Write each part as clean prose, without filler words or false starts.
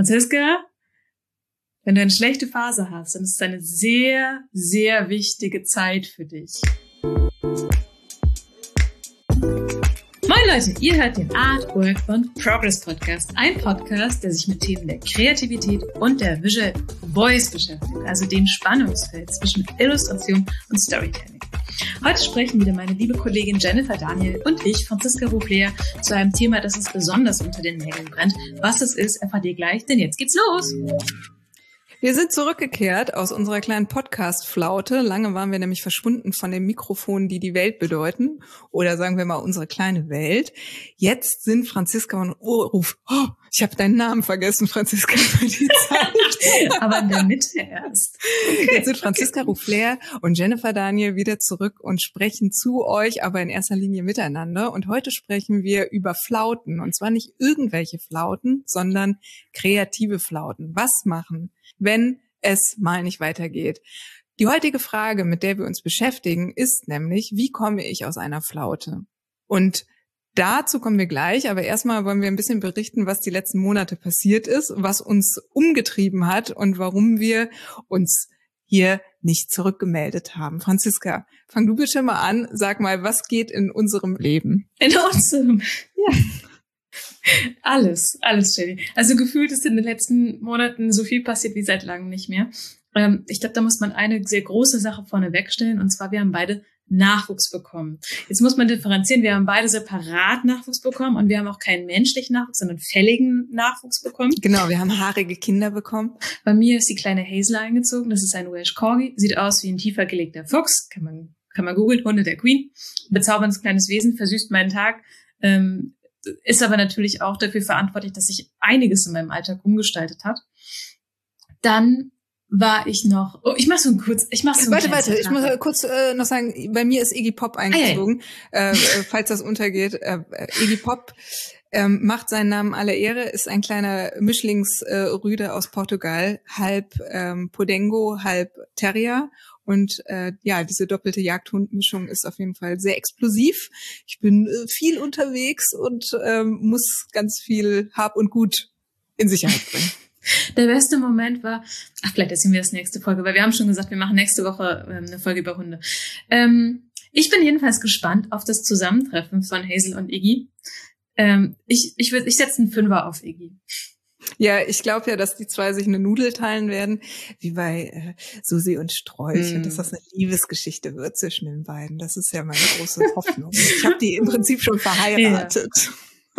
Franziska, wenn du eine schlechte Phase hast, dann ist es eine sehr, sehr wichtige Zeit für dich. Moin Leute, ihr hört den Art, Work und Progress Podcast. Ein Podcast, der sich mit Themen der Kreativität und der Visual Voice beschäftigt, also dem Spannungsfeld zwischen Illustration und Storytelling. Heute sprechen wieder meine liebe Kollegin Jennifer Daniel und ich, Franziska Rouffler, zu einem Thema, das uns besonders unter den Nägeln brennt. Was es ist, erfahrt ihr gleich, denn jetzt geht's los! Wir sind zurückgekehrt aus unserer kleinen Podcast-Flaute. Lange waren wir nämlich verschwunden von den Mikrofonen, die die Welt bedeuten. Oder sagen wir mal unsere kleine Welt. Jetzt sind Franziska und Ruf. Oh, ich habe deinen Namen vergessen, Franziska, für die Zeit. Aber in der Mitte erst. Okay. Jetzt sind Franziska Rouffler und Jennifer Daniel wieder zurück und sprechen zu euch, aber in erster Linie miteinander. Und heute sprechen wir über Flauten. Und zwar nicht irgendwelche Flauten, sondern kreative Flauten. Was machen, wenn es mal nicht weitergeht? Die heutige Frage, mit der wir uns beschäftigen, ist nämlich, wie komme ich aus einer Flaute? Und dazu kommen wir gleich, aber erstmal wollen wir ein bisschen berichten, was die letzten Monate passiert ist, was uns umgetrieben hat und warum wir uns hier nicht zurückgemeldet haben. Franziska, fang du bitte mal an. Sag mal, was geht in unserem Leben? In unserem, ja. Alles, Jenny. Also gefühlt ist in den letzten Monaten so viel passiert wie seit langem nicht mehr. Ich glaube, da muss man eine sehr große Sache vorne wegstellen, und zwar, wir haben beide Nachwuchs bekommen. Jetzt muss man differenzieren, wir haben beide separat Nachwuchs bekommen und wir haben auch keinen menschlichen Nachwuchs, sondern fälligen Nachwuchs bekommen. Genau, wir haben haarige Kinder bekommen. Bei mir ist die kleine Hazel eingezogen, das ist ein Welsh Corgi, sieht aus wie ein tiefer gelegter Fuchs, kann man googeln, Hunde der Queen. Bezauberndes kleines Wesen, versüßt meinen Tag, ist aber natürlich auch dafür verantwortlich, dass sich einiges in meinem Alltag umgestaltet hat. Dann war ich noch, ich mach so kurz. Ich muss kurz noch sagen, bei mir ist Iggy Pop eingezogen, falls das untergeht. Iggy Pop macht seinen Namen alle Ehre, ist ein kleiner Mischlingsrüde aus Portugal, halb Podengo, halb Terrier. Und diese doppelte Jagdhundmischung ist auf jeden Fall sehr explosiv. Ich bin viel unterwegs und muss ganz viel Hab und Gut in Sicherheit bringen. Der beste Moment war, vielleicht erzählen wir das nächste Folge, weil wir haben schon gesagt, wir machen nächste Woche eine Folge über Hunde. Ich bin jedenfalls gespannt auf das Zusammentreffen von Hazel und Iggy. Ich setze einen Fünfer auf Iggy. Ja, ich glaube ja, dass die zwei sich eine Nudel teilen werden, wie bei Susi und Strolch, und dass das eine Liebesgeschichte wird zwischen den beiden. Das ist ja meine große Hoffnung. Ich habe die im Prinzip schon verheiratet. Ja.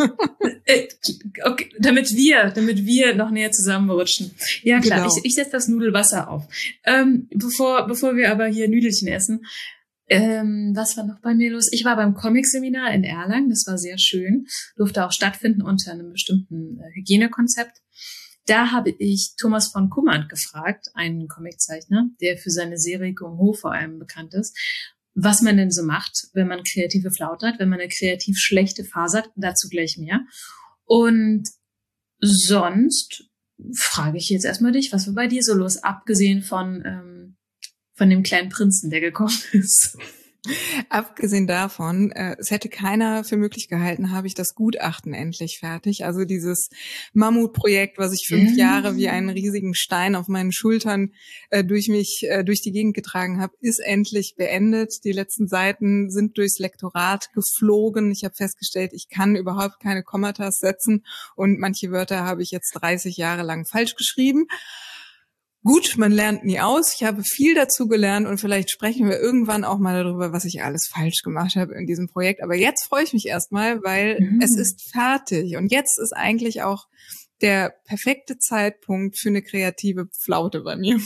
Okay, damit wir noch näher zusammenrutschen. Ja, klar, genau. Ich setze das Nudelwasser auf. Bevor wir aber hier Nüdelchen essen, was war noch bei mir los? Ich war beim Comic-Seminar in Erlangen, das war sehr schön, durfte auch stattfinden unter einem bestimmten Hygienekonzept. Da habe ich Thomas von Kummern gefragt, einen Comiczeichner, der für seine Serie Gung Ho vor allem bekannt ist, was man denn so macht, wenn man kreative Flaute hat, wenn man eine kreativ schlechte Phase hat, dazu gleich mehr. Und sonst frage ich jetzt erstmal dich, was war bei dir so los, abgesehen von dem kleinen Prinzen, der gekommen ist? Abgesehen davon, es hätte keiner für möglich gehalten, habe ich das Gutachten endlich fertig. Also dieses Mammutprojekt, was ich 5 Jahre wie einen riesigen Stein auf meinen Schultern durch die Gegend getragen habe, ist endlich beendet. Die letzten Seiten sind durchs Lektorat geflogen. Ich habe festgestellt, ich kann überhaupt keine Kommatas setzen und manche Wörter habe ich jetzt 30 Jahre lang falsch geschrieben. Gut, man lernt nie aus. Ich habe viel dazu gelernt und vielleicht sprechen wir irgendwann auch mal darüber, was ich alles falsch gemacht habe in diesem Projekt. Aber jetzt freue ich mich erstmal, weil es ist fertig. Und jetzt ist eigentlich auch der perfekte Zeitpunkt für eine kreative Flaute bei mir.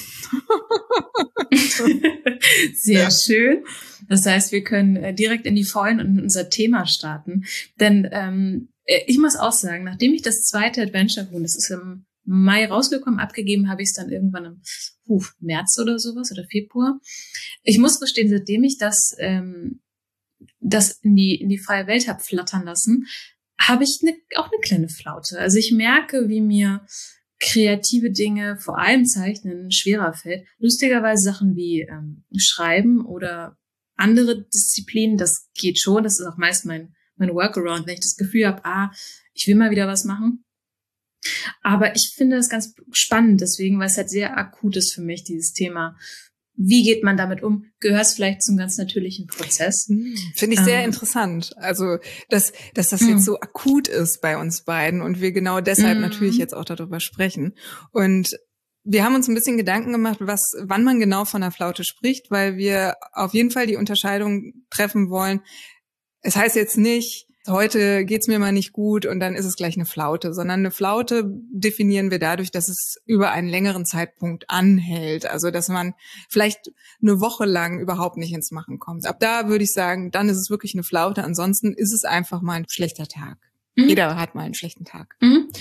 Sehr schön. Das heißt, wir können direkt in die Vollen und in unser Thema starten. Denn ich muss auch sagen, nachdem ich das zweite Adventure Moon, das ist im Mai rausgekommen, abgegeben habe ich es dann irgendwann im März oder sowas oder Februar. Ich muss gestehen, seitdem ich das in die freie Welt habe flattern lassen, habe ich auch eine kleine Flaute. Also ich merke, wie mir kreative Dinge, vor allem Zeichnen, schwerer fällt. Lustigerweise Sachen wie Schreiben oder andere Disziplinen, das geht schon. Das ist auch meist mein Workaround, wenn ich das Gefühl habe, ich will mal wieder was machen. Aber ich finde das ganz spannend deswegen, weil es halt sehr akut ist für mich, dieses Thema. Wie geht man damit um? Gehört es vielleicht zum ganz natürlichen Prozess? Finde ich sehr interessant. Also, dass das jetzt so akut ist bei uns beiden und wir genau deshalb natürlich jetzt auch darüber sprechen. Und wir haben uns ein bisschen Gedanken gemacht, wann man genau von einer Flaute spricht, weil wir auf jeden Fall die Unterscheidung treffen wollen. Es heißt jetzt nicht, heute geht's mir mal nicht gut und dann ist es gleich eine Flaute, sondern eine Flaute definieren wir dadurch, dass es über einen längeren Zeitpunkt anhält. Also, dass man vielleicht eine Woche lang überhaupt nicht ins Machen kommt. Ab da würde ich sagen, dann ist es wirklich eine Flaute. Ansonsten ist es einfach mal ein schlechter Tag. Jeder hat mal einen schlechten Tag.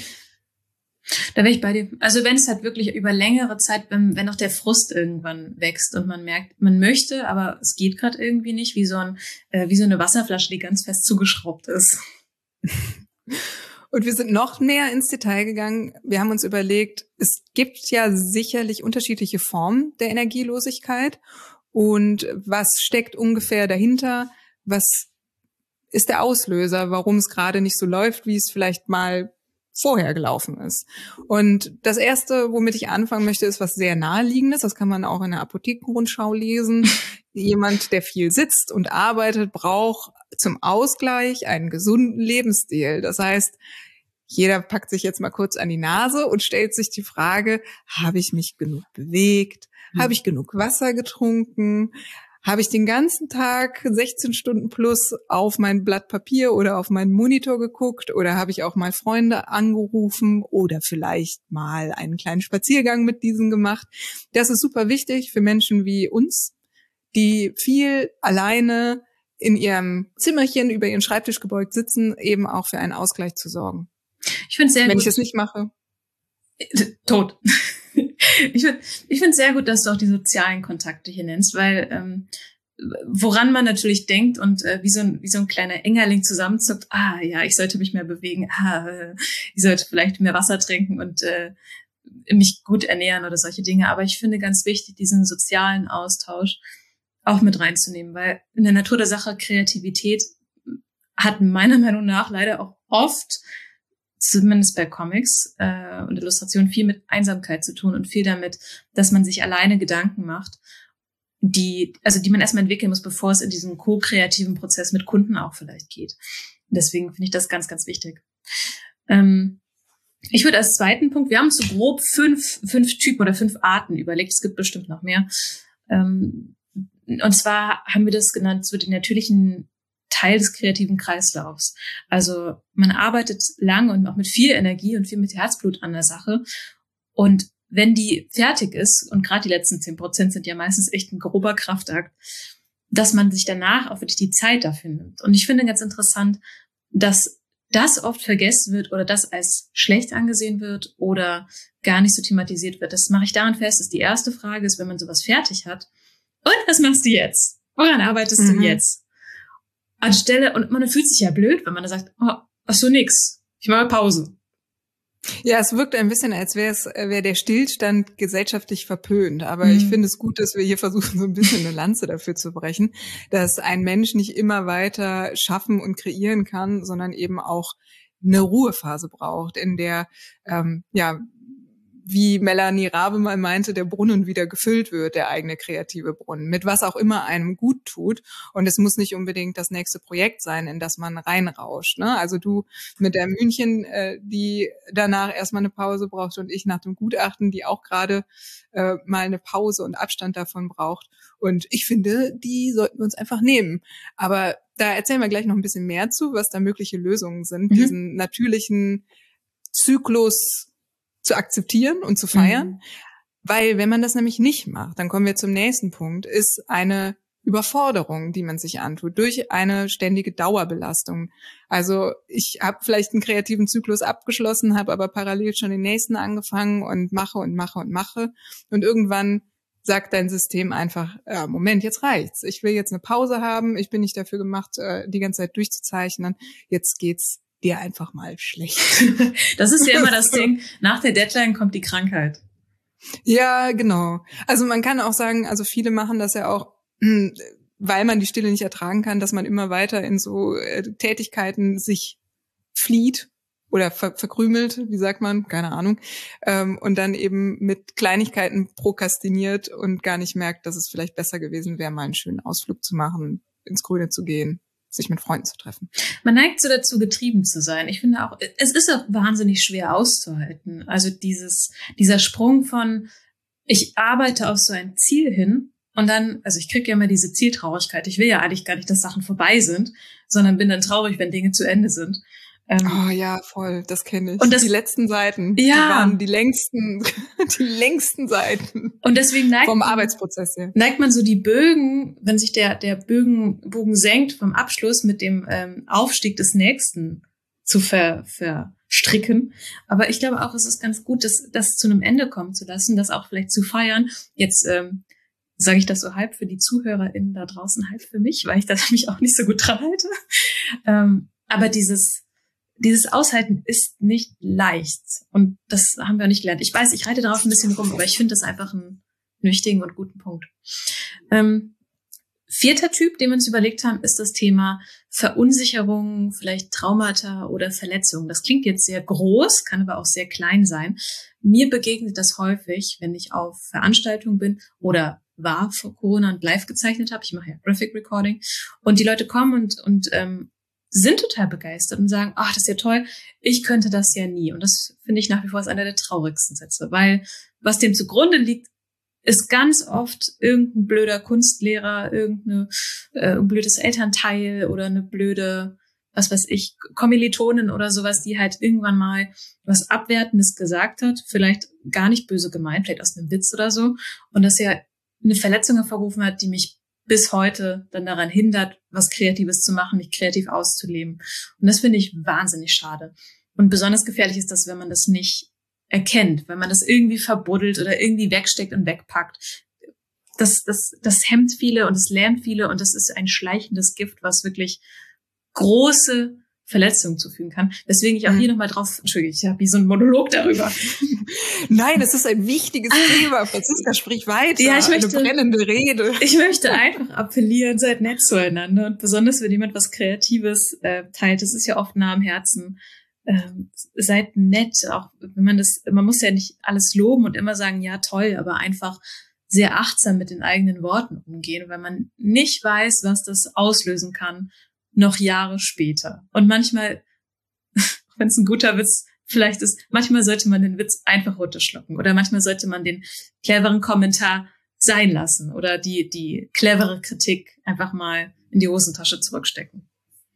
Da wäre ich bei dir. Also wenn es halt wirklich über längere Zeit, wenn auch der Frust irgendwann wächst und man merkt, man möchte, aber es geht gerade irgendwie nicht, wie so eine Wasserflasche, die ganz fest zugeschraubt ist. Und wir sind noch näher ins Detail gegangen. Wir haben uns überlegt, es gibt ja sicherlich unterschiedliche Formen der Energielosigkeit. Und was steckt ungefähr dahinter? Was ist der Auslöser, warum es gerade nicht so läuft, wie es vielleicht mal vorher gelaufen ist? Und das Erste, womit ich anfangen möchte, ist was sehr Naheliegendes. Das kann man auch in der Apothekenrundschau lesen. Jemand, der viel sitzt und arbeitet, braucht zum Ausgleich einen gesunden Lebensstil. Das heißt, jeder packt sich jetzt mal kurz an die Nase und stellt sich die Frage, habe ich mich genug bewegt? Habe ich genug Wasser getrunken? Habe ich den ganzen Tag 16 Stunden plus auf mein Blatt Papier oder auf meinen Monitor geguckt oder habe ich auch mal Freunde angerufen oder vielleicht mal einen kleinen Spaziergang mit diesen gemacht? Das ist super wichtig für Menschen wie uns, die viel alleine in ihrem Zimmerchen über ihren Schreibtisch gebeugt sitzen, eben auch für einen Ausgleich zu sorgen. Ich finde es sehr gut. Wenn ich das nicht mache. Tot. Ich finde es sehr gut, dass du auch die sozialen Kontakte hier nennst, weil woran man natürlich denkt und wie so ein kleiner Engerling zusammenzuckt, ja, ich sollte mich mehr bewegen, ich sollte vielleicht mehr Wasser trinken und mich gut ernähren oder solche Dinge. Aber ich finde ganz wichtig, diesen sozialen Austausch auch mit reinzunehmen, weil in der Natur der Sache Kreativität hat meiner Meinung nach leider auch oft, zumindest bei Comics und Illustrationen, viel mit Einsamkeit zu tun und viel damit, dass man sich alleine Gedanken macht, die man erstmal entwickeln muss, bevor es in diesen ko-kreativen Prozess mit Kunden auch vielleicht geht. Und deswegen finde ich das ganz, ganz wichtig. Ich würde als zweiten Punkt, wir haben so grob fünf Typen oder 5 Arten überlegt, es gibt bestimmt noch mehr. Und zwar haben wir das genannt, so den natürlichen Teil des kreativen Kreislaufs. Also man arbeitet lang und auch mit viel Energie und viel mit Herzblut an der Sache. Und wenn die fertig ist, und gerade die letzten 10% sind ja meistens echt ein grober Kraftakt, dass man sich danach auch wirklich die Zeit dafür nimmt. Und ich finde ganz interessant, dass das oft vergessen wird oder das als schlecht angesehen wird oder gar nicht so thematisiert wird. Das mache ich daran fest, dass die erste Frage ist, wenn man sowas fertig hat, und was machst du jetzt? Woran arbeitest du jetzt? Anstelle, und man fühlt sich ja blöd, wenn man da sagt, ach so, nix, ich mache Pause. Ja, es wirkt ein bisschen, als wäre der Stillstand gesellschaftlich verpönt. Aber ich finde es gut, dass wir hier versuchen, so ein bisschen eine Lanze dafür zu brechen, dass ein Mensch nicht immer weiter schaffen und kreieren kann, sondern eben auch eine Ruhephase braucht, in der, wie Melanie Rabe mal meinte, der Brunnen wieder gefüllt wird, der eigene kreative Brunnen, mit was auch immer einem gut tut. Und es muss nicht unbedingt das nächste Projekt sein, in das man reinrauscht. Ne? Also du mit der Hühnchen, die danach erstmal eine Pause braucht, und ich nach dem Gutachten, die auch gerade mal eine Pause und Abstand davon braucht. Und ich finde, die sollten wir uns einfach nehmen. Aber da erzählen wir gleich noch ein bisschen mehr zu, was da mögliche Lösungen sind, diesen natürlichen Zyklus zu akzeptieren und zu feiern. Weil wenn man das nämlich nicht macht, dann kommen wir zum nächsten Punkt, ist eine Überforderung, die man sich antut, durch eine ständige Dauerbelastung. Also ich habe vielleicht einen kreativen Zyklus abgeschlossen, habe aber parallel schon den nächsten angefangen und mache. Und irgendwann sagt dein System einfach, Moment, jetzt reicht's. Ich will jetzt eine Pause haben. Ich bin nicht dafür gemacht, die ganze Zeit durchzuzeichnen. Jetzt geht's dir einfach mal schlecht. Das ist ja immer das Ding. Nach der Deadline kommt die Krankheit. Ja, genau. Also man kann auch sagen, also viele machen das ja auch, weil man die Stille nicht ertragen kann, dass man immer weiter in so Tätigkeiten sich flieht oder verkrümelt, wie sagt man, keine Ahnung, und dann eben mit Kleinigkeiten prokrastiniert und gar nicht merkt, dass es vielleicht besser gewesen wäre, mal einen schönen Ausflug zu machen, ins Grüne zu gehen, sich mit Freunden zu treffen. Man neigt so dazu, getrieben zu sein. Ich finde auch, es ist auch wahnsinnig schwer auszuhalten. Also dieser Sprung von, ich arbeite auf so ein Ziel hin und dann, also ich kriege ja immer diese Zieltraurigkeit. Ich will ja eigentlich gar nicht, dass Sachen vorbei sind, sondern bin dann traurig, wenn Dinge zu Ende sind. Oh ja, voll, das kenne ich. Und die letzten Seiten, ja, die waren die längsten Seiten. Und deswegen vom Arbeitsprozess her. Neigt man so die Bögen, wenn sich der Bogen senkt vom Abschluss mit dem Aufstieg des Nächsten zu verstricken. Aber ich glaube auch, es ist ganz gut, das zu einem Ende kommen zu lassen, das auch vielleicht zu feiern. Jetzt sage ich das so halb für die ZuhörerInnen da draußen, halb für mich, weil ich da mich auch nicht so gut dran halte. Aber dieses Aushalten ist nicht leicht. Und das haben wir nicht gelernt. Ich weiß, ich reite darauf ein bisschen rum, aber ich finde das einfach einen wichtigen und guten Punkt. 4. Typ, den wir uns überlegt haben, ist das Thema Verunsicherung, vielleicht Traumata oder Verletzungen. Das klingt jetzt sehr groß, kann aber auch sehr klein sein. Mir begegnet das häufig, wenn ich auf Veranstaltungen bin oder war vor Corona und live gezeichnet habe. Ich mache ja Graphic Recording. Und die Leute kommen und sind total begeistert und sagen, ach, das ist ja toll, ich könnte das ja nie. Und das finde ich nach wie vor ist einer der traurigsten Sätze, weil was dem zugrunde liegt, ist ganz oft irgendein blöder Kunstlehrer, ein blödes Elternteil oder eine blöde, was weiß ich, Kommilitonin oder sowas, die halt irgendwann mal was Abwertendes gesagt hat, vielleicht gar nicht böse gemeint, vielleicht aus einem Witz oder so, und dass er eine Verletzung hervorgerufen hat, die mich bis heute dann daran hindert, was Kreatives zu machen, mich kreativ auszuleben. Und das finde ich wahnsinnig schade. Und besonders gefährlich ist das, wenn man das nicht erkennt, wenn man das irgendwie verbuddelt oder irgendwie wegsteckt und wegpackt. Das hemmt viele und es lähmt viele und das ist ein schleichendes Gift, was wirklich große Verletzungen zufügen kann. Deswegen ich auch hier nochmal drauf, Entschuldigung, ich habe hier so einen Monolog darüber. Nein, es ist ein wichtiges Thema. Franziska, sprich weiter. Ja, eine brennende Rede. Ich möchte einfach appellieren, seid nett zueinander. Und besonders, wenn jemand was Kreatives teilt, das ist ja oft nah am Herzen. Seid nett, auch wenn man muss ja nicht alles loben und immer sagen, ja toll, aber einfach sehr achtsam mit den eigenen Worten umgehen, weil man nicht weiß, was das auslösen kann, noch Jahre später. Und manchmal, wenn es ein guter Witz vielleicht ist, manchmal sollte man den Witz einfach runterschlucken oder manchmal sollte man den cleveren Kommentar sein lassen oder die clevere Kritik einfach mal in die Hosentasche zurückstecken.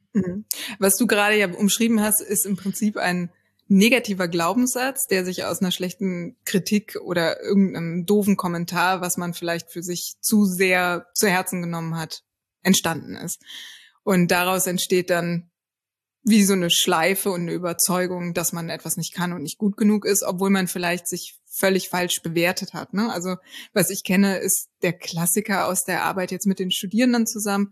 Was du gerade ja umschrieben hast, ist im Prinzip ein negativer Glaubenssatz, der sich aus einer schlechten Kritik oder irgendeinem doofen Kommentar, was man vielleicht für sich zu sehr zu Herzen genommen hat, entstanden ist. Und daraus entsteht dann wie so eine Schleife und eine Überzeugung, dass man etwas nicht kann und nicht gut genug ist, obwohl man vielleicht sich völlig falsch bewertet hat. Ne? Also was ich kenne, ist der Klassiker aus der Arbeit jetzt mit den Studierenden zusammen.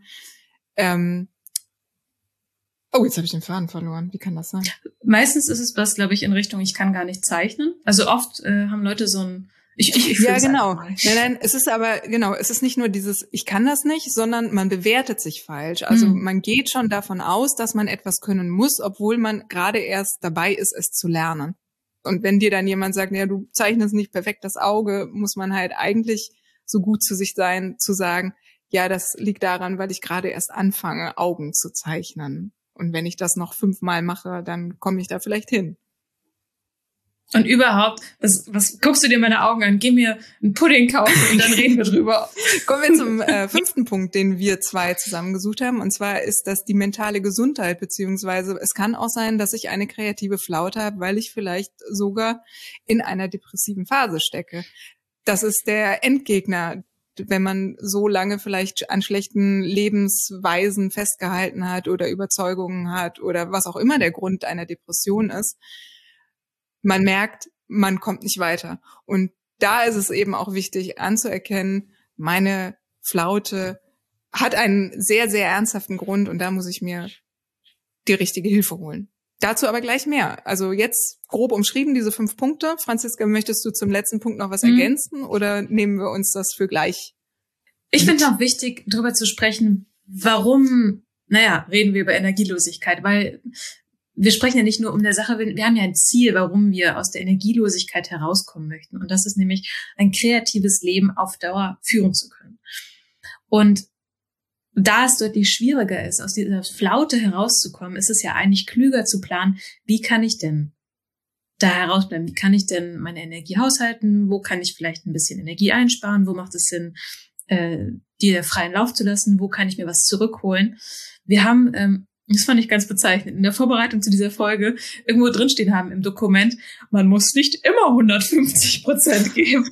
Oh, jetzt habe ich den Faden verloren. Wie kann das sein? Meistens ist es was, glaube ich, in Richtung, ich kann gar nicht zeichnen. Also oft haben Leute so ein ja, genau. Nein, es ist nicht nur dieses, ich kann das nicht, sondern man bewertet sich falsch. Also man geht schon davon aus, dass man etwas können muss, obwohl man gerade erst dabei ist, es zu lernen. Und wenn dir dann jemand sagt, ja, du zeichnest nicht perfekt das Auge, muss man halt eigentlich so gut zu sich sein, zu sagen, ja, das liegt daran, weil ich gerade erst anfange, Augen zu zeichnen. Und wenn ich das noch 5-mal mache, dann komme ich da vielleicht hin. Und überhaupt, was guckst du dir meine Augen an? Geh mir einen Pudding kaufen und dann reden wir drüber. Kommen wir zum 5. Punkt, den wir 2 zusammengesucht haben. Und zwar ist das die mentale Gesundheit, beziehungsweise es kann auch sein, dass ich eine kreative Flaute habe, weil ich vielleicht sogar in einer depressiven Phase stecke. Das ist der Endgegner, wenn man so lange vielleicht an schlechten Lebensweisen festgehalten hat oder Überzeugungen hat oder was auch immer der Grund einer Depression ist. Man merkt, man kommt nicht weiter. Und da ist es eben auch wichtig anzuerkennen, meine Flaute hat einen sehr, sehr ernsthaften Grund und da muss ich mir die richtige Hilfe holen. Dazu aber gleich mehr. Also jetzt grob umschrieben diese 5 Punkte. Franziska, möchtest du zum letzten Punkt noch was ergänzen oder nehmen wir uns das für gleich? Ich finde auch wichtig, darüber zu sprechen, warum, reden wir über Energielosigkeit, weil wir sprechen ja nicht nur um der Sache, wir haben ja ein Ziel, warum wir aus der Energielosigkeit herauskommen möchten. Und das ist nämlich ein kreatives Leben auf Dauer führen zu können. Und da es deutlich schwieriger ist, aus dieser Flaute herauszukommen, ist es ja eigentlich klüger zu planen, wie kann ich denn da herausbleiben? Wie kann ich denn meine Energie haushalten? Wo kann ich vielleicht ein bisschen Energie einsparen? Wo macht es Sinn, die freien Lauf zu lassen? Wo kann ich mir was zurückholen? Wir haben, das fand ich ganz bezeichnend, in der Vorbereitung zu dieser Folge irgendwo drinstehen haben im Dokument, man muss nicht immer 150% geben,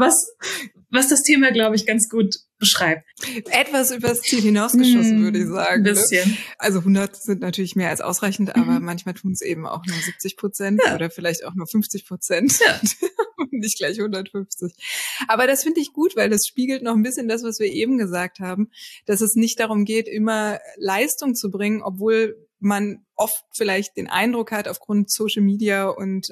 was das Thema, glaube ich, ganz gut beschreibt. Etwas übers Ziel hinausgeschossen, würde ich sagen. Ein bisschen. Ne? Also 100 sind natürlich mehr als ausreichend, aber manchmal tun es eben auch nur 70% oder vielleicht auch nur 50%. Ja. Und nicht gleich 150. Aber das finde ich gut, weil das spiegelt noch ein bisschen das, was wir eben gesagt haben, dass es nicht darum geht, immer Leistung zu bringen, obwohl man oft vielleicht den Eindruck hat, aufgrund Social Media und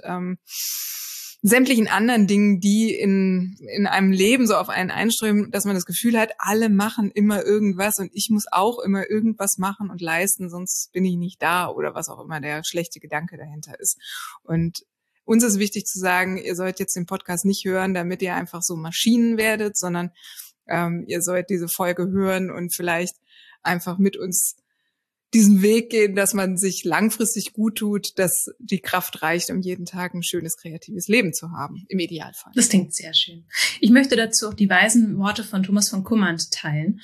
sämtlichen anderen Dingen, die in einem Leben so auf einen einströmen, dass man das Gefühl hat, alle machen immer irgendwas und ich muss auch immer irgendwas machen und leisten, sonst bin ich nicht da oder was auch immer der schlechte Gedanke dahinter ist. Und uns ist wichtig zu sagen, ihr sollt jetzt den Podcast nicht hören, damit ihr einfach so Maschinen werdet, sondern ihr sollt diese Folge hören und vielleicht einfach mit uns diesen Weg gehen, dass man sich langfristig gut tut, dass die Kraft reicht, um jeden Tag ein schönes, kreatives Leben zu haben, im Idealfall. Das klingt sehr schön. Ich möchte dazu auch die weisen Worte von Thomas von Kummern teilen.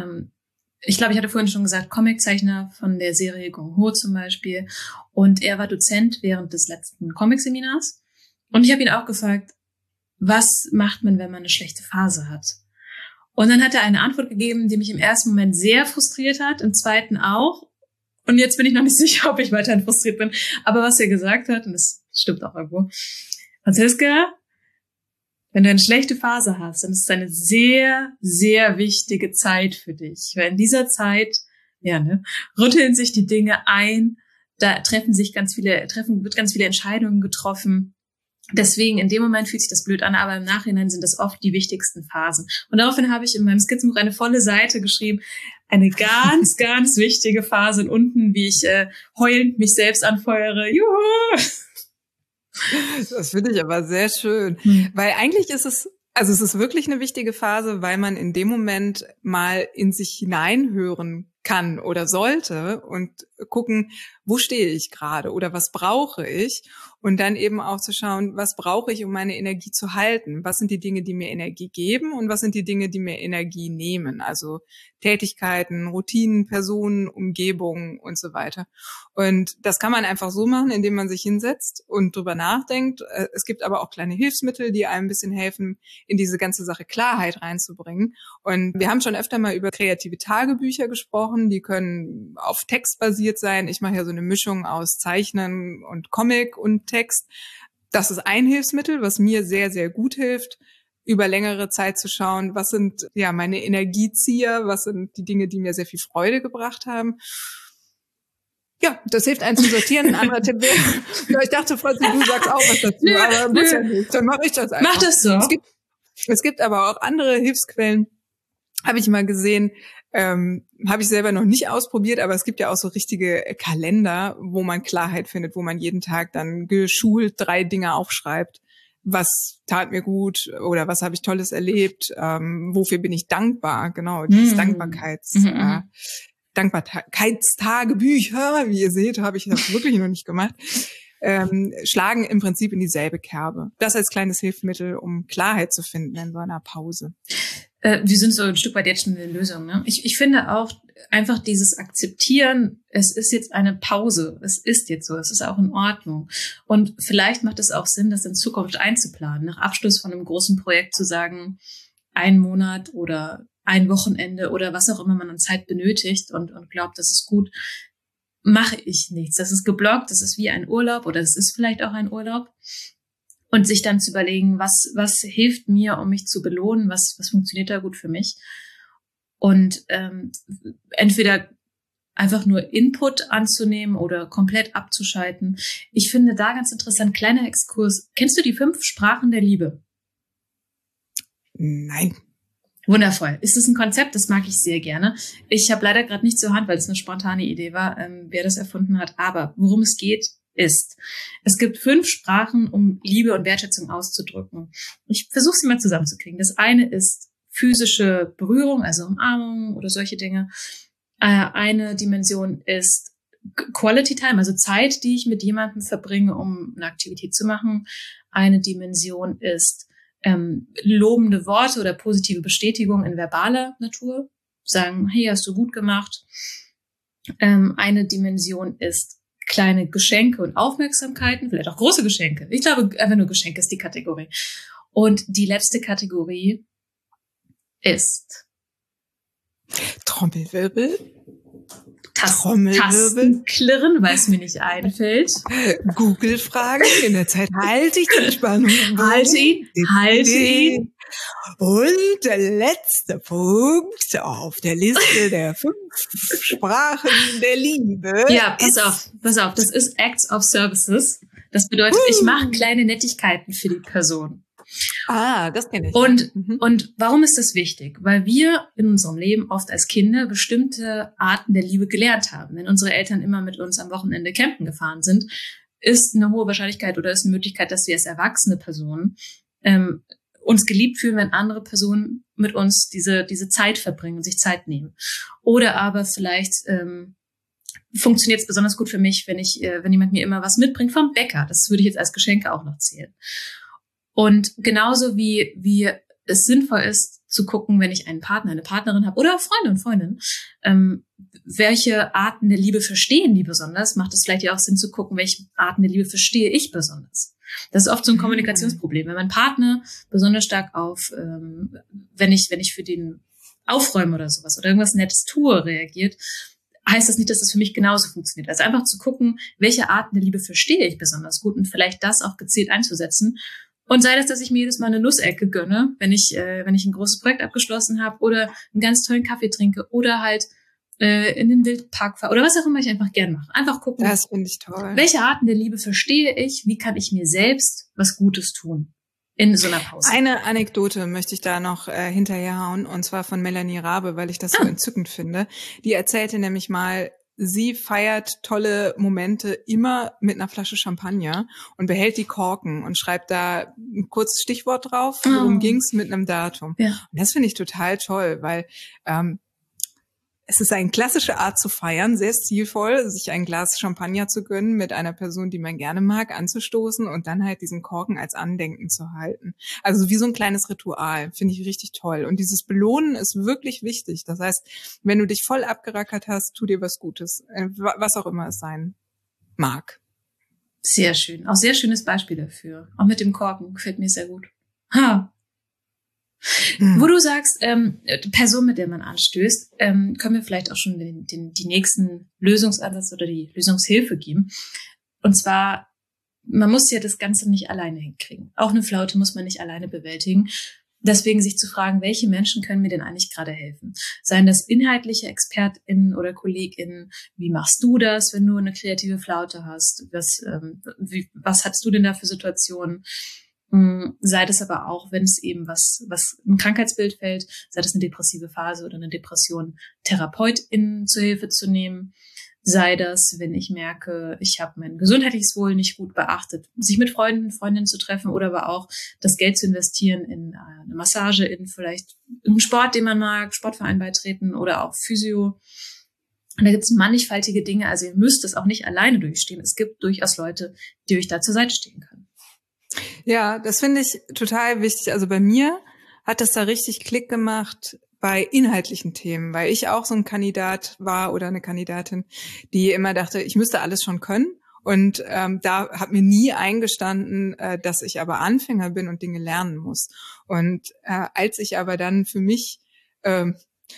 Ich glaube, ich hatte vorhin schon gesagt, Comiczeichner von der Serie Gong Ho zum Beispiel. Und er war Dozent während des letzten Comicseminars. Und ich habe ihn auch gefragt, was macht man, wenn man eine schlechte Phase hat? Und dann hat er eine Antwort gegeben, die mich im ersten Moment sehr frustriert hat, im zweiten auch. Und jetzt bin ich noch nicht sicher, ob ich weiterhin frustriert bin. Aber was er gesagt hat, und das stimmt auch irgendwo, Franziska, wenn du eine schlechte Phase hast, dann ist es eine sehr, sehr wichtige Zeit für dich. Weil in dieser Zeit, rütteln sich die Dinge ein, da wird ganz viele Entscheidungen getroffen. Deswegen, in dem Moment fühlt sich das blöd an, aber im Nachhinein sind das oft die wichtigsten Phasen. Und daraufhin habe ich in meinem Skizzenbuch eine volle Seite geschrieben, eine ganz, ganz wichtige Phase und unten, wie ich heulend mich selbst anfeuere. Juhu! Das finde ich aber sehr schön, weil eigentlich ist es ist wirklich eine wichtige Phase, weil man in dem Moment mal in sich hineinhören kann oder sollte und gucken, wo stehe ich gerade oder was brauche ich und dann eben auch zu schauen, was brauche ich, um meine Energie zu halten? Was sind die Dinge, die mir Energie geben und was sind die Dinge, die mir Energie nehmen? Also Tätigkeiten, Routinen, Personen, Umgebung und so weiter. Und das kann man einfach so machen, indem man sich hinsetzt und drüber nachdenkt. Es gibt aber auch kleine Hilfsmittel, die einem ein bisschen helfen, in diese ganze Sache Klarheit reinzubringen. Und wir haben schon öfter mal über kreative Tagebücher gesprochen. Die können auf Text basiert sein. Ich mache ja so eine Mischung aus Zeichnen und Comic und Text. Das ist ein Hilfsmittel, was mir sehr, sehr gut hilft, über längere Zeit zu schauen, was sind meine Energiezieher, was sind die Dinge, die mir sehr viel Freude gebracht haben. Ja, das hilft einem zu sortieren. Ein anderer Tipp wäre, ich dachte, Franzi, du sagst auch was dazu, aber muss ja nicht. Dann mache ich das einfach. Mach das so. Es gibt aber auch andere Hilfsquellen, habe ich mal gesehen, habe ich selber noch nicht ausprobiert, aber es gibt ja auch so richtige Kalender, wo man Klarheit findet, wo man jeden Tag dann geschult 3 Dinge aufschreibt. Was tat mir gut oder was habe ich Tolles erlebt? Wofür bin ich dankbar? Genau, dieses Dankbarkeitstagebücher, wie ihr seht, habe ich das wirklich noch nicht gemacht. Schlagen im Prinzip in dieselbe Kerbe. Das als kleines Hilfsmittel, um Klarheit zu finden in so einer Pause. Wir sind so ein Stück weit jetzt schon in der Lösung. Ne? Ich finde auch einfach dieses Akzeptieren, es ist jetzt eine Pause, es ist jetzt so, es ist auch in Ordnung. Und vielleicht macht es auch Sinn, das in Zukunft einzuplanen, nach Abschluss von einem großen Projekt zu sagen, 1 Monat oder ein Wochenende oder was auch immer man an Zeit benötigt und glaubt, das ist gut, mache ich nichts. Das ist geblockt, das ist wie ein Urlaub oder es ist vielleicht auch ein Urlaub. Und sich dann zu überlegen, was hilft mir, um mich zu belohnen, was funktioniert da gut für mich. Und entweder einfach nur Input anzunehmen oder komplett abzuschalten. Ich finde da ganz interessant, kleiner Exkurs. Kennst du die 5 Sprachen der Liebe? Nein. Wundervoll. Ist es ein Konzept? Das mag ich sehr gerne. Ich habe leider gerade nicht zur Hand, weil es eine spontane Idee war, wer das erfunden hat. Aber worum es geht, ist, es gibt 5 Sprachen, um Liebe und Wertschätzung auszudrücken. Ich versuche sie mal zusammenzukriegen. Das eine ist physische Berührung, also Umarmung oder solche Dinge. Eine Dimension ist Quality Time, also Zeit, die ich mit jemandem verbringe, um eine Aktivität zu machen. Eine Dimension ist lobende Worte oder positive Bestätigung in verbaler Natur. Sagen, hey, hast du gut gemacht. Eine Dimension ist kleine Geschenke und Aufmerksamkeiten, vielleicht auch große Geschenke. Ich glaube, einfach nur Geschenke ist die Kategorie. Und die letzte Kategorie ist Trommelwirbel. Tastenklirren, weil es mir nicht einfällt. Google-Fragen. In der Zeit halte ich die Spannung. Halte ihn. Und der letzte Punkt auf der Liste der 5 Sprachen der Liebe. Ja, pass auf. Das ist Acts of Services. Das bedeutet, ich mache kleine Nettigkeiten für die Person. Das kenne ich. Und warum ist das wichtig? Weil wir in unserem Leben oft als Kinder bestimmte Arten der Liebe gelernt haben. Wenn unsere Eltern immer mit uns am Wochenende campen gefahren sind, ist eine hohe Wahrscheinlichkeit oder ist eine Möglichkeit, dass wir als erwachsene Personen uns geliebt fühlen, wenn andere Personen mit uns diese Zeit verbringen und sich Zeit nehmen. Oder aber vielleicht funktioniert es besonders gut für mich, wenn jemand mir immer was mitbringt vom Bäcker. Das würde ich jetzt als Geschenke auch noch zählen. Und genauso wie es sinnvoll ist, zu gucken, wenn ich einen Partner, eine Partnerin habe oder Freunde und Freundinnen, welche Arten der Liebe verstehen die besonders, macht es vielleicht ja auch Sinn zu gucken, welche Arten der Liebe verstehe ich besonders. Das ist oft so ein Kommunikationsproblem. Wenn mein Partner besonders stark auf, wenn ich für den aufräume oder sowas oder irgendwas Nettes tue, reagiert, heißt das nicht, dass das für mich genauso funktioniert. Also einfach zu gucken, welche Arten der Liebe verstehe ich besonders gut und vielleicht das auch gezielt einzusetzen. Und sei das, dass ich mir jedes Mal eine Nussecke gönne, wenn ich ein großes Projekt abgeschlossen habe oder einen ganz tollen Kaffee trinke oder halt in den Wildpark fahre oder was auch immer ich einfach gern mache. Einfach gucken, das finde ich toll. Welche Arten der Liebe verstehe ich, wie kann ich mir selbst was Gutes tun in so einer Pause. Eine Anekdote möchte ich da noch hinterherhauen, und zwar von Melanie Rabe, weil ich das so entzückend finde. Die erzählte nämlich mal, sie feiert tolle Momente immer mit einer Flasche Champagner und behält die Korken und schreibt da ein kurzes Stichwort drauf, worum ging's, mit einem Datum. Ja. Und das finde ich total toll, weil es ist eine klassische Art zu feiern, sehr stilvoll, sich ein Glas Champagner zu gönnen, mit einer Person, die man gerne mag, anzustoßen und dann halt diesen Korken als Andenken zu halten. Also wie so ein kleines Ritual, finde ich richtig toll. Und dieses Belohnen ist wirklich wichtig. Das heißt, wenn du dich voll abgerackert hast, tu dir was Gutes, was auch immer es sein mag. Sehr schön. Auch sehr schönes Beispiel dafür. Auch mit dem Korken gefällt mir sehr gut. Ha. Wo du sagst, Person, mit der man anstößt, können wir vielleicht auch schon die nächsten Lösungsansatz oder die Lösungshilfe geben. Und zwar, man muss ja das Ganze nicht alleine hinkriegen. Auch eine Flaute muss man nicht alleine bewältigen. Deswegen sich zu fragen, welche Menschen können mir denn eigentlich gerade helfen? Seien das inhaltliche ExpertInnen oder KollegInnen? Wie machst du das, wenn du eine kreative Flaute hast? Was hast du denn da für Situationen? Sei das aber auch, wenn es eben was ein Krankheitsbild fällt, sei das eine depressive Phase oder eine Depression, TherapeutInnen zur Hilfe zu nehmen, sei das, wenn ich merke, ich habe mein gesundheitliches Wohl nicht gut beachtet, sich mit Freundinnen zu treffen oder aber auch das Geld zu investieren in eine Massage, in vielleicht einen Sport, den man mag, Sportverein beitreten oder auch Physio. Und da gibt es mannigfaltige Dinge, also ihr müsst es auch nicht alleine durchstehen. Es gibt durchaus Leute, die euch da zur Seite stehen können. Ja, das finde ich total wichtig. Also bei mir hat das da richtig Klick gemacht bei inhaltlichen Themen, weil ich auch so ein Kandidat war oder eine Kandidatin, die immer dachte, ich müsste alles schon können. Und da hat mir nie eingestanden, dass ich aber Anfänger bin und Dinge lernen muss. Und als ich aber dann für mich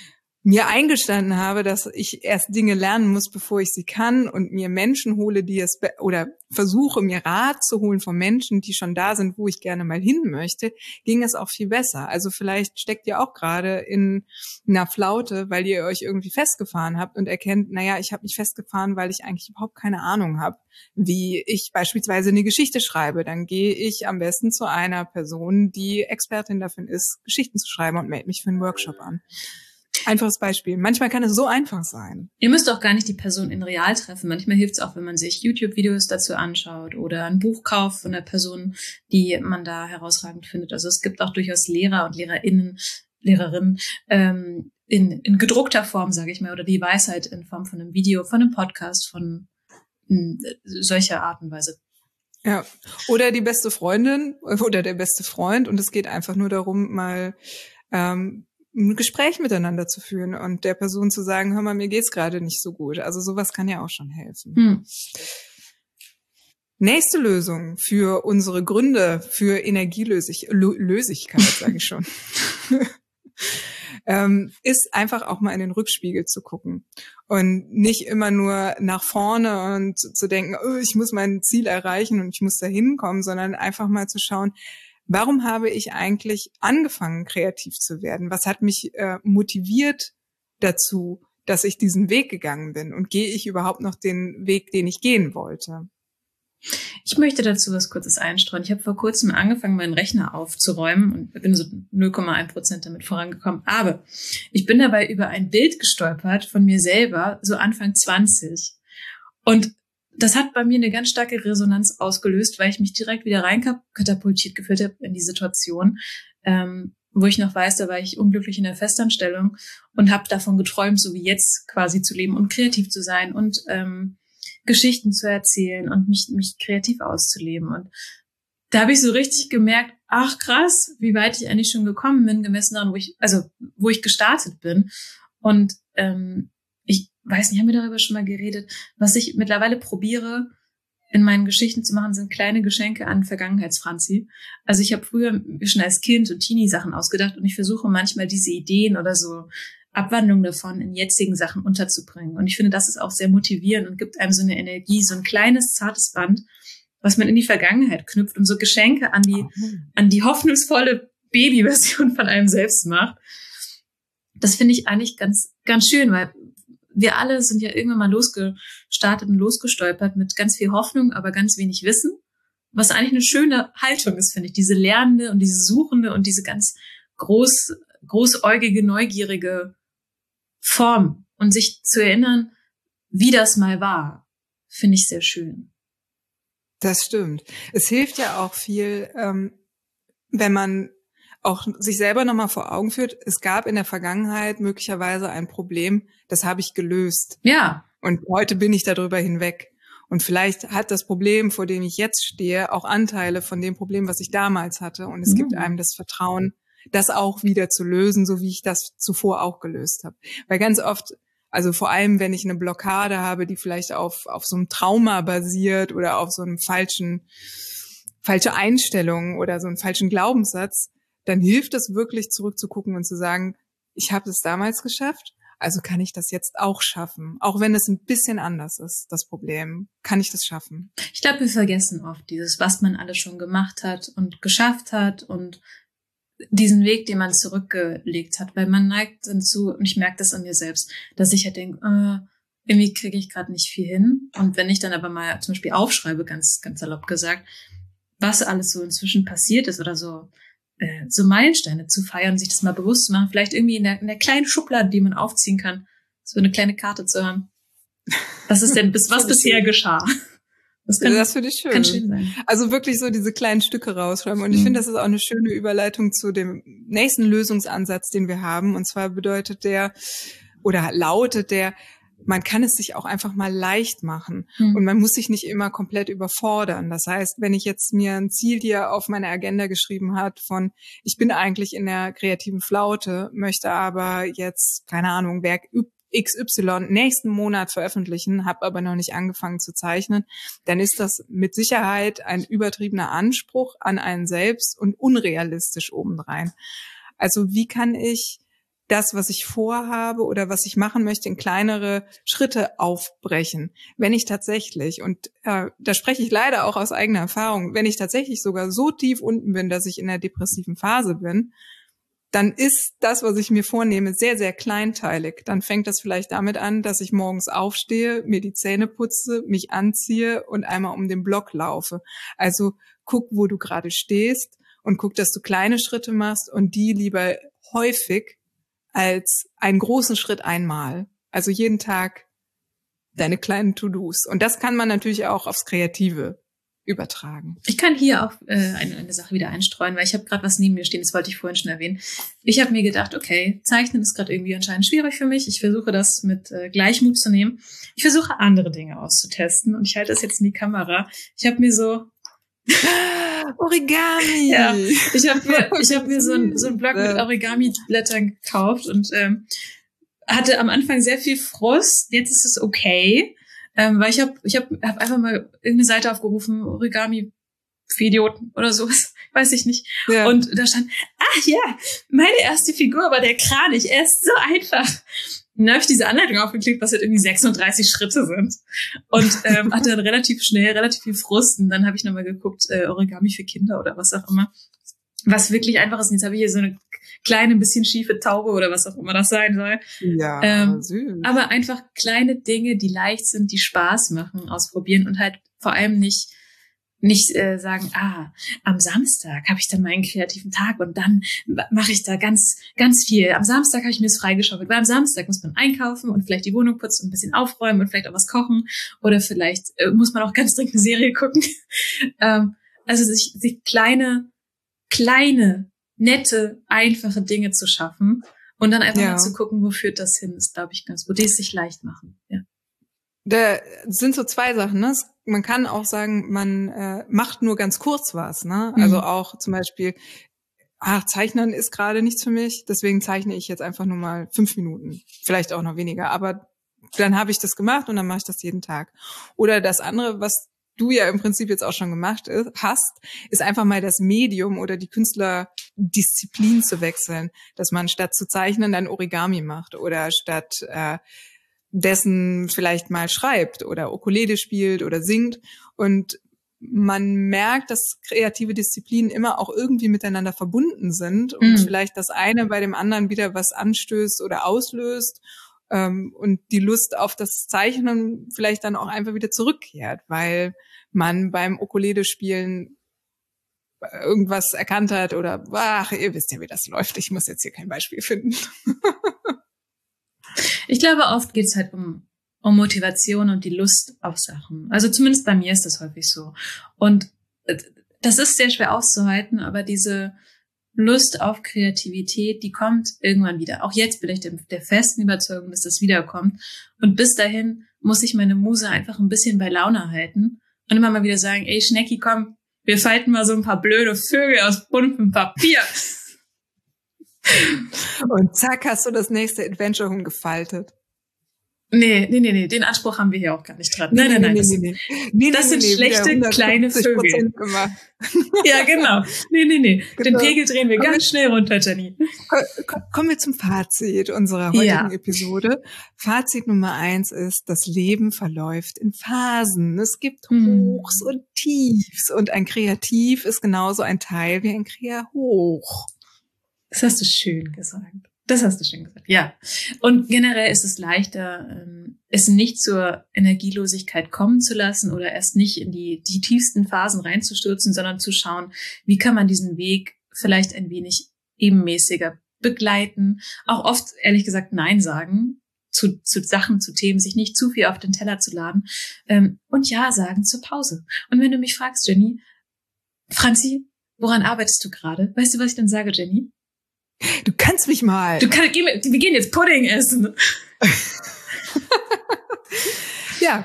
mir eingestanden habe, dass ich erst Dinge lernen muss, bevor ich sie kann und mir Menschen hole, die es oder versuche, mir Rat zu holen von Menschen, die schon da sind, wo ich gerne mal hin möchte, ging es auch viel besser. Also vielleicht steckt ihr auch gerade in einer Flaute, weil ihr euch irgendwie festgefahren habt und erkennt, naja, ich habe mich festgefahren, weil ich eigentlich überhaupt keine Ahnung habe, wie ich beispielsweise eine Geschichte schreibe. Dann gehe ich am besten zu einer Person, die Expertin dafür ist, Geschichten zu schreiben und melde mich für einen Workshop an. Einfaches Beispiel. Manchmal kann es so einfach sein. Ihr müsst auch gar nicht die Person in real treffen. Manchmal hilft es auch, wenn man sich YouTube-Videos dazu anschaut oder ein Buch kauft von der Person, die man da herausragend findet. Also es gibt auch durchaus Lehrer und Lehrerinnen in gedruckter Form, sage ich mal, oder die Weisheit in Form von einem Video, von einem Podcast, von solcher Art und Weise. Ja, oder die beste Freundin oder der beste Freund und es geht einfach nur darum, mal ein Gespräch miteinander zu führen und der Person zu sagen, hör mal, mir geht's gerade nicht so gut. Also sowas kann ja auch schon helfen. Nächste Lösung für unsere Gründe für Energielösigkeit, sage ich schon, ist einfach auch mal in den Rückspiegel zu gucken und nicht immer nur nach vorne und zu denken, oh, ich muss mein Ziel erreichen und ich muss da hinkommen, sondern einfach mal zu schauen, warum habe ich eigentlich angefangen, kreativ zu werden? Was hat mich motiviert dazu, dass ich diesen Weg gegangen bin? Und gehe ich überhaupt noch den Weg, den ich gehen wollte? Ich möchte dazu was Kurzes einstreuen. Ich habe vor kurzem angefangen, meinen Rechner aufzuräumen und bin so 0,1% damit vorangekommen. Aber ich bin dabei über ein Bild gestolpert von mir selber, so Anfang 20. Und das hat bei mir eine ganz starke Resonanz ausgelöst, weil ich mich direkt wieder reinkatapultiert gefühlt habe in die Situation, wo ich noch weiß, da war ich unglücklich in der Festanstellung und habe davon geträumt, so wie jetzt quasi zu leben und kreativ zu sein und Geschichten zu erzählen und mich kreativ auszuleben. Und da habe ich so richtig gemerkt, ach krass, wie weit ich eigentlich schon gekommen bin, gemessen daran, wo ich gestartet bin. Und ich weiß nicht, haben wir darüber schon mal geredet? Was ich mittlerweile probiere, in meinen Geschichten zu machen, sind kleine Geschenke an Vergangenheits-Franzi. Also ich habe früher schon als Kind und Teenie Sachen ausgedacht und ich versuche manchmal diese Ideen oder so Abwandlungen davon in jetzigen Sachen unterzubringen. Und ich finde, das ist auch sehr motivierend und gibt einem so eine Energie, so ein kleines, zartes Band, was man in die Vergangenheit knüpft und so Geschenke an die hoffnungsvolle Babyversion von einem selbst macht. Das finde ich eigentlich ganz, ganz schön, weil wir alle sind ja irgendwann mal losgestartet und losgestolpert mit ganz viel Hoffnung, aber ganz wenig Wissen, was eigentlich eine schöne Haltung ist, finde ich. Diese lernende und diese suchende und diese ganz großäugige, neugierige Form und sich zu erinnern, wie das mal war, finde ich sehr schön. Das stimmt. Es hilft ja auch viel, wenn man auch sich selber nochmal vor Augen führt, es gab in der Vergangenheit möglicherweise ein Problem, das habe ich gelöst. Ja. Und heute bin ich darüber hinweg. Und vielleicht hat das Problem, vor dem ich jetzt stehe, auch Anteile von dem Problem, was ich damals hatte. Und es gibt einem das Vertrauen, das auch wieder zu lösen, so wie ich das zuvor auch gelöst habe. Weil ganz oft, also vor allem, wenn ich eine Blockade habe, die vielleicht auf so einem Trauma basiert oder auf so einem falsche Einstellung oder so einem falschen Glaubenssatz, dann hilft es wirklich zurückzugucken und zu sagen, ich habe es damals geschafft, also kann ich das jetzt auch schaffen. Auch wenn es ein bisschen anders ist, das Problem, kann ich das schaffen. Ich glaube, wir vergessen oft dieses, was man alles schon gemacht hat und geschafft hat und diesen Weg, den man zurückgelegt hat, weil man neigt dazu, und ich merke das an mir selbst, dass ich halt denke, irgendwie kriege ich gerade nicht viel hin. Und wenn ich dann aber mal zum Beispiel aufschreibe, ganz, ganz salopp gesagt, was alles so inzwischen passiert ist oder so Meilensteine zu feiern, sich das mal bewusst zu machen, vielleicht irgendwie in der kleinen Schublade, die man aufziehen kann, so eine kleine Karte zu haben. Was ist denn, was bisher geschah? Das finde ich schön. Kann schön sein. Also wirklich so diese kleinen Stücke rausschreiben. Und ich finde, das ist auch eine schöne Überleitung zu dem nächsten Lösungsansatz, den wir haben. Und zwar lautet der, man kann es sich auch einfach mal leicht machen. Und man muss sich nicht immer komplett überfordern. Das heißt, wenn ich jetzt mir ein Ziel hier auf meine Agenda geschrieben hat von, ich bin eigentlich in der kreativen Flaute, möchte aber jetzt, keine Ahnung, Werk XY nächsten Monat veröffentlichen, habe aber noch nicht angefangen zu zeichnen, dann ist das mit Sicherheit ein übertriebener Anspruch an einen selbst und unrealistisch obendrein. Also wie kann ich das, was ich vorhabe oder was ich machen möchte, in kleinere Schritte aufbrechen. Wenn ich tatsächlich, und da spreche ich leider auch aus eigener Erfahrung, wenn ich tatsächlich sogar so tief unten bin, dass ich in der depressiven Phase bin, dann ist das, was ich mir vornehme, sehr, sehr kleinteilig. Dann fängt das vielleicht damit an, dass ich morgens aufstehe, mir die Zähne putze, mich anziehe und einmal um den Block laufe. Also guck, wo du gerade stehst und guck, dass du kleine Schritte machst und die lieber häufig als einen großen Schritt einmal. Also jeden Tag deine kleinen To-Dos. Und das kann man natürlich auch aufs Kreative übertragen. Ich kann hier auch eine Sache wieder einstreuen, weil ich habe gerade was neben mir stehen, das wollte ich vorhin schon erwähnen. Ich habe mir gedacht, okay, Zeichnen ist gerade irgendwie anscheinend schwierig für mich. Ich versuche das mit Gleichmut zu nehmen. Ich versuche andere Dinge auszutesten und ich halte das jetzt in die Kamera. Ich habe mir so Origami. Ja, ich hab mir so ein Block mit Origami-Blättern gekauft und hatte am Anfang sehr viel Frust. Jetzt ist es okay. Weil ich hab einfach mal irgendeine Seite aufgerufen, Origami für Idioten oder sowas, weiß ich nicht. Ja. Und da stand, ja, meine erste Figur war der Kranich, er ist so einfach. Und dann habe ich diese Anleitung aufgeklickt, was halt irgendwie 36 Schritte sind. Und hatte dann relativ schnell relativ viel Frust. Und dann habe ich nochmal geguckt, Origami für Kinder oder was auch immer. Was wirklich einfach ist. Und jetzt habe ich hier so eine kleine, ein bisschen schiefe Taube oder was auch immer das sein soll. Ja, süß. Aber einfach kleine Dinge, die leicht sind, die Spaß machen, ausprobieren und halt vor allem nicht sagen, am Samstag habe ich dann meinen kreativen Tag und dann mache ich da ganz, ganz viel. Am Samstag habe ich mir das freigeschaufelt, weil am Samstag muss man einkaufen und vielleicht die Wohnung putzen und ein bisschen aufräumen und vielleicht auch was kochen oder vielleicht muss man auch ganz dringend eine Serie gucken. Also sich kleine, nette, einfache Dinge zu schaffen und dann einfach mal zu gucken, wo führt das hin, ist, glaube ich, ganz gut. Die es sich leicht machen, ja. Da sind so zwei Sachen, ne? Man kann auch sagen, man macht nur ganz kurz was, ne? Also auch zum Beispiel, Zeichnen ist gerade nichts für mich, deswegen zeichne ich jetzt einfach nur mal 5 Minuten, vielleicht auch noch weniger, aber dann habe ich das gemacht und dann mache ich das jeden Tag. Oder das andere, was du ja im Prinzip jetzt auch schon gemacht hast, ist einfach mal das Medium oder die Künstlerdisziplin zu wechseln, dass man statt zu zeichnen dann Origami macht oder statt dessen vielleicht mal schreibt oder Ukulele spielt oder singt. Und man merkt, dass kreative Disziplinen immer auch irgendwie miteinander verbunden sind und vielleicht das eine bei dem anderen wieder was anstößt oder auslöst und die Lust auf das Zeichnen vielleicht dann auch einfach wieder zurückkehrt, weil man beim Ukulele spielen irgendwas erkannt hat oder, ihr wisst ja, wie das läuft. Ich muss jetzt hier kein Beispiel finden. Ich glaube, oft geht's halt um Motivation und die Lust auf Sachen. Also zumindest bei mir ist das häufig so. Und das ist sehr schwer auszuhalten, aber diese Lust auf Kreativität, die kommt irgendwann wieder. Auch jetzt bin ich der festen Überzeugung, dass das wiederkommt. Und bis dahin muss ich meine Muse einfach ein bisschen bei Laune halten und immer mal wieder sagen, ey Schnecki, komm, wir falten mal so ein paar blöde Vögel aus buntem Papier. Und zack, hast du das nächste Adventure-Huhn gefaltet. Nee, den Anspruch haben wir hier auch gar nicht dran. Nein. Das sind schlechte kleine Vögel. Ja, genau. Nee. Genau. Den Pegel drehen wir ganz schnell runter, Jenny. Kommen wir zum Fazit unserer heutigen Episode. Fazit Nummer 1 ist, das Leben verläuft in Phasen. Es gibt Hochs und Tiefs und ein Kreativ ist genauso ein Teil wie ein Krea-Hoch. Das hast du schön gesagt. Ja. Und generell ist es leichter, es nicht zur Energielosigkeit kommen zu lassen oder erst nicht in die tiefsten Phasen reinzustürzen, sondern zu schauen, wie kann man diesen Weg vielleicht ein wenig ebenmäßiger begleiten. Auch oft, ehrlich gesagt, Nein sagen zu Sachen, zu Themen, sich nicht zu viel auf den Teller zu laden und Ja sagen zur Pause. Und wenn du mich fragst, Jenny, Franzi, woran arbeitest du gerade? Weißt du, was ich dann sage, Jenny? Du kannst mich mal. Wir gehen jetzt Pudding essen. Ja,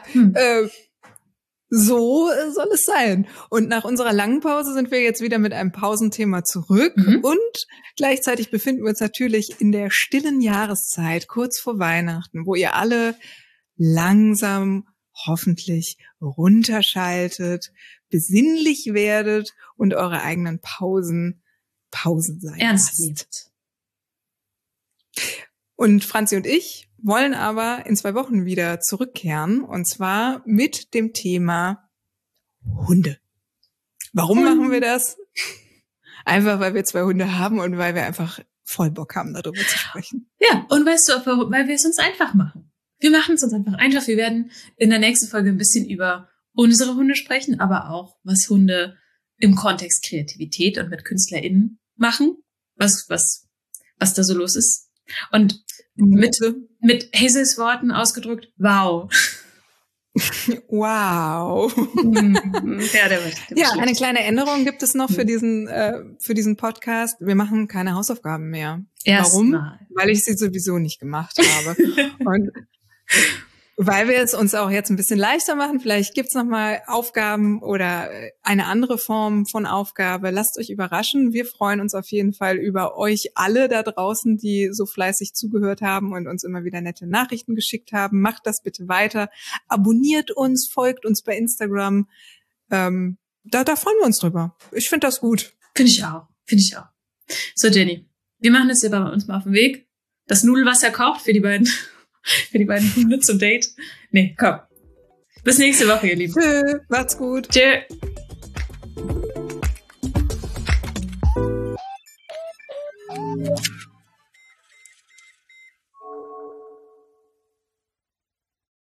so soll es sein. Und nach unserer langen Pause sind wir jetzt wieder mit einem Pausenthema zurück. Und gleichzeitig befinden wir uns natürlich in der stillen Jahreszeit, kurz vor Weihnachten, wo ihr alle langsam hoffentlich runterschaltet, besinnlich werdet und eure eigenen Pausen sein ernst nehmt. Und Franzi und ich wollen aber in 2 Wochen wieder zurückkehren, und zwar mit dem Thema Hunde. Warum machen wir das? Einfach, weil wir 2 Hunde haben und weil wir einfach voll Bock haben, darüber zu sprechen. Ja, und weißt du, weil wir es uns einfach machen. Wir machen es uns einfach. Wir werden in der nächsten Folge ein bisschen über unsere Hunde sprechen, aber auch, was Hunde im Kontext Kreativität und mit KünstlerInnen machen, was da so los ist. Und mit Hazels Worten ausgedrückt, wow. Wow. Ja, der war eine kleine Änderung gibt es noch für diesen Podcast. Wir machen keine Hausaufgaben mehr. Warum? Weil ich sie sowieso nicht gemacht habe. Und weil wir es uns auch jetzt ein bisschen leichter machen, vielleicht gibt's noch mal Aufgaben oder eine andere Form von Aufgabe. Lasst euch überraschen. Wir freuen uns auf jeden Fall über euch alle da draußen, die so fleißig zugehört haben und uns immer wieder nette Nachrichten geschickt haben. Macht das bitte weiter. Abonniert uns, folgt uns bei Instagram. Da freuen wir uns drüber. Ich finde das gut. Finde ich auch. So, Jenny, wir machen das hier bei uns mal auf den Weg. Das Nudelwasser kocht für die beiden Hunde zum Date. Nee, komm. Bis nächste Woche, ihr Lieben. Tschö, macht's gut. Tschö.